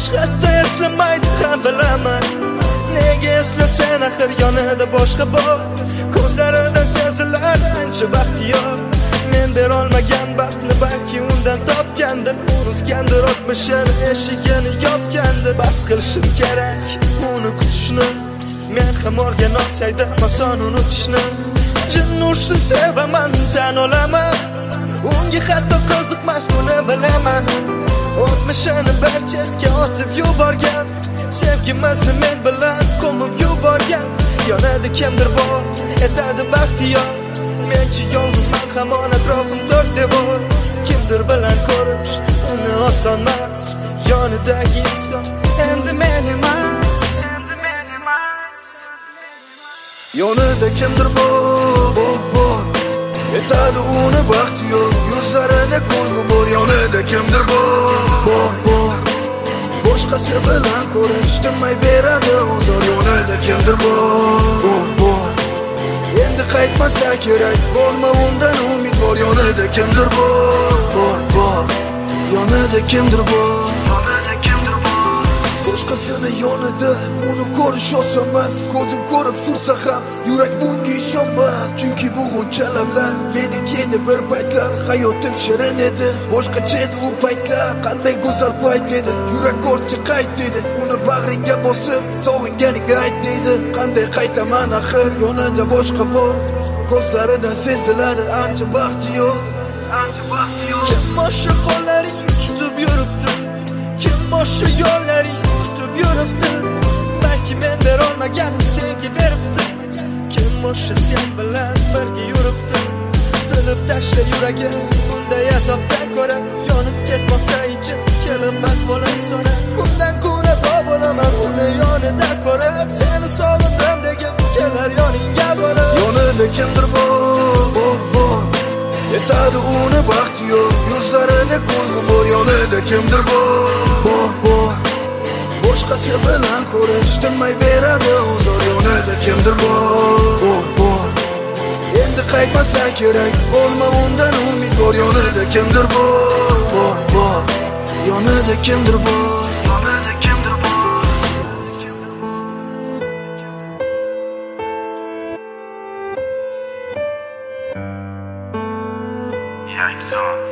hatto eslamaydi ham bilaman. Nega eslasan axir yonida boshqa bor. Ko'zlarida sezilar ancha baxtiyor. Men berolmagan baxtni balki undan topgandir. Unutgandir o'tmishini, eshigini yopgandir. Bas qilishim kerak uni kutishni. Men ham o'rgan olsaydim oson unutishni. Jin ursin sevaman tan olaman. Unga hatto qiziqmas buni bilaman. O'tmishini bir chetga otib yuborgan. Sevgimizni men bilan ko'mib yuborgan. Yonida kimdir bor, etadi baxtiyor. Menchi yolg'izman hamon atrofim to'rt devor. Kimdir bilan ko'rish uni osonmas. Yonidagi inson endi men emas. Yonida kimdir bor, etadi uni baxtiyor. Yuzlarida kulgu bor. Yonida kimdir bor, boshqasi bilan ko'rish demay beradi ozor. Yonida kimdir bor, endi qaytmasa kerak. Bo'lma undan umid bor. Yonida kimdir bor, yonida kimdir bor. Boshqasini yonida uni ko'rish oson emas. Ko'zim ko'rib tursa ham yurak bunga ishonmas. Chunki bu g'unchalar meniki edi bir paytlar. Hayotim shirin edi, boshqacha edi u paytlar. Qanday go'zal payt edi, yurak ortga qayt dedi. Uni bag'ringga bosib sog'inganing ayt dedi. Qanday qaytaman axir, yonida boshqa bor. Ko'zlaridan seziladi ancha baxtiyor. Kim o'sha qo'llaring tutib yuribdi? Kim o'sha yo'llaring tutib yuribdi? Balki men berolmaganim senga beribdi. Kim o'sha sen bilan birga yuribdi? Tilib tashla yuragi bunday azobdan ko'ra. Yonib ketmoqda ichim, kelib bak bo'lan so'ra. Kundan kunga bo'laman uni yonida ko'rib. Seni sog'indim degim kelar yoningga borib. Yonida kimdir bor, etadi uni baxtiyor. Yuzlarida kulgu bor. Yonida kimdir bor, boshqasi bilan ko'rish demay beradi ozor. Yonida kimdir bor, endi qaytmasa kerak. Bo'lma undan umid bor. Yonida kimdir bor, yonida kimdir bor. Young song.